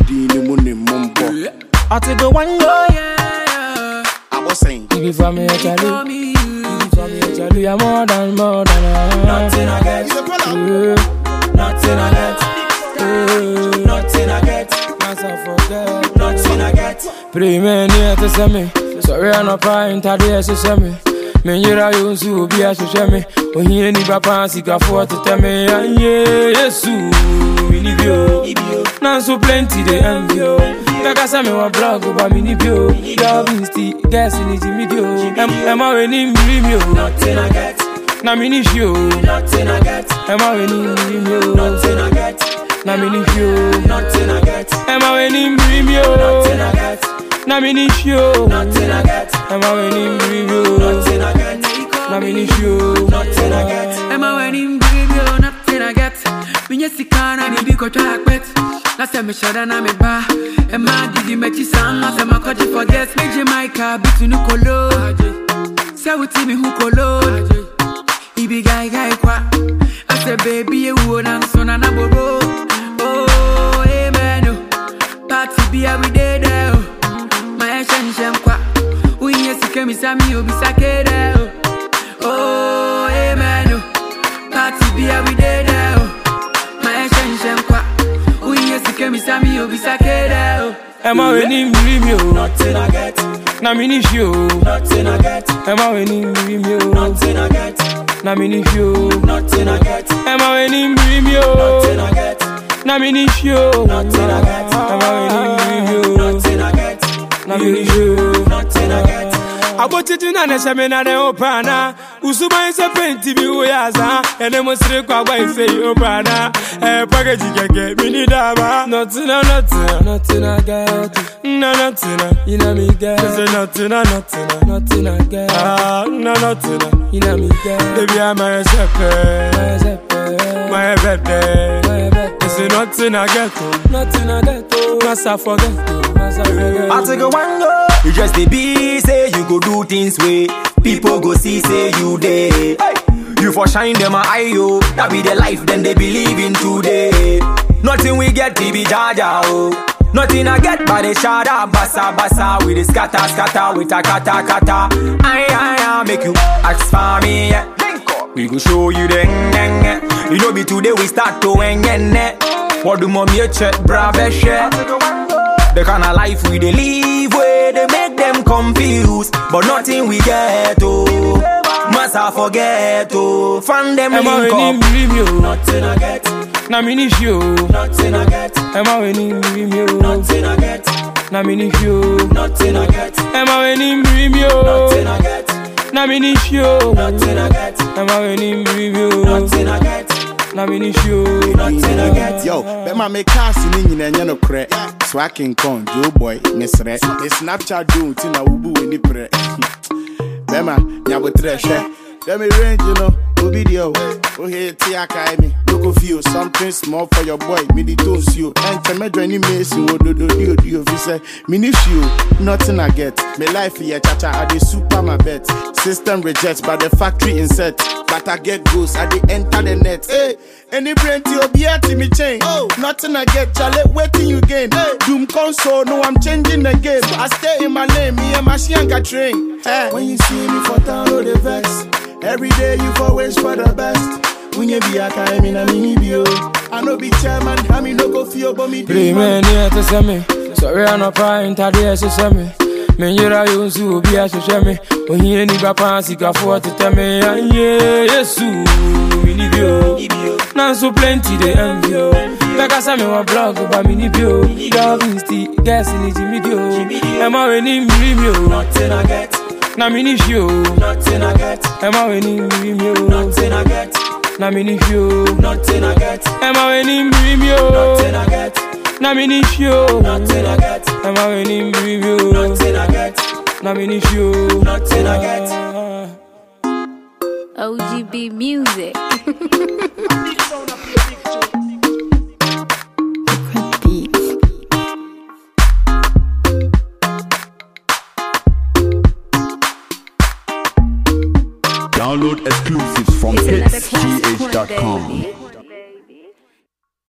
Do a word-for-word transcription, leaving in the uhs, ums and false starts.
Udi ni muni mumbo. I take the one go. I was saying. Give it for me, Charlie. Give it for me, Charlie. I'm more than, more than. Nothing I get. Nothing I get. Nothing I get. Myself forget. Nothing I get. Pray me near to send me. Sorry I'm not crying. Today to send me. Men yira you so be a show me. When you any papa see ka for to tell me. Yeah, yes, we need you. Now so plenty they envy you. Kaka say me wa blog over me need you. Love insti, guess in it me do. Am I winning dream you? Nothing I get. Na me need you. Nothing I get. Am I winning dream you? Nothing I get. Na me need you. Nothing I get. Am I winning dream you? Nothing I get. Na me need you. Nothing I get. Am I winning dream you? Nothing I get. Na me need you. Nothing I get. Am I winning dream you? Nothing I get. Minye sikana ni biko try quit. Last time me shada na me ba. Am I did me chi sang? Last time I caught you forget. Me Jamaica bitu nu kolo. Say we me who kolo. He be guy guy kwa. I say baby you would and son and a bobo. Oh amen. Party be every day there. My shen shen kwa. We yes you me sami you be sake there. Oh amen. Party be every day there. My shen shen kwa. We yes you me sami you be sake there. Am I winning dream you? Nothing I get. Na me need you. Nothing I get. Am I winning dream you? Nothing I get. Na me need you. Nothing I get. Am I winning dream you? Nothing I get. Na me need you. Nothing I get. Am I winning dream you? Nothing I get. Na me need you. Nothing I get. Abotitu na ne semina ne opana Usuba inse penti bi uyaza Ene mosire kwa kwa inse opana Eh package keke mini dama Nothing nothing nothing I get No nothing ina mi get Say nothing nothing nothing I get Ah no nothing ina mi get Baby I'm a sepe My sepe My birthday My birthday Say nothing I get Nothing I get Massa forget Massa forget I take a one go. You just the be say you go do things way. People go see say you there. Hey. You for shine them a eye yo. That be the life then they believe in today. Nothing we get to be jaja oh. Nothing I get but the shada bassa bassa with the scatter scatter with a kata kata. Aye aye aye make you ask for me. Yeah. We go show you the ngenge. You know be today we start to ngenge. What do mommy check brave share? The kind of life we they live where they make them confused, but nothing we get oh. Must I forget oh. From them link up. Nothing I get. Na me need you. Nothing I get. Am I winning dream you? Nothing I get. Na me need you. Nothing I get. Am I winning dream you? Nothing I get. Na me need you. Nothing I get. Am I winning dream you? Nothing I get. Na me need you. Nothing I get. Yo, Bema me cast in Indian and no cre. So I can come, Joe boy, Miss Red. The Snapchat do Tina Ubu in the pre. Bema, Yabu Treasure. Let me range, you know, video. Oh, here, Tiaka, me. Look of you, something small for your boy, mini tones you. And to me, join Mason, what do you do? You say, Mini you, nothing I get. My life here, chacha, I the super my bet. System rejects, but the factory insert. But I get goes, I the enter the net. Hey, any brain to your beer to me change. Oh, nothing I get, Charlie, waiting you gain. Hey, Doom console, no, I'm changing the game. I stay in my lane, me and my Shianga train. Hey, when you see me for town, oh, the vex. Every day you always for the best. When you be a time in a mini bio, I know be chairman, I mean no go feel but me. Pray me near to send me. Sorry I'm not crying, today to send me. Men yira you so be a show me. When you any papa see ka for to tell me. Yeah, yes, we need you. Now so plenty they envy you. Kaka say me wa blog over me need you. Love insti, guess in it me do. Am I winning dream you? Nothing I get. Na me need you. Nothing I get. Am I winning dream you? Nothing I get. Na me need you. Nothing I get. Am I winning dream you? Nothing I get. Na me need you. Nothing I get. Am I winning dream you? Nothing I get. Na me need you. Nothing I get. O G B Music. Download exclusives from hits t h dot com.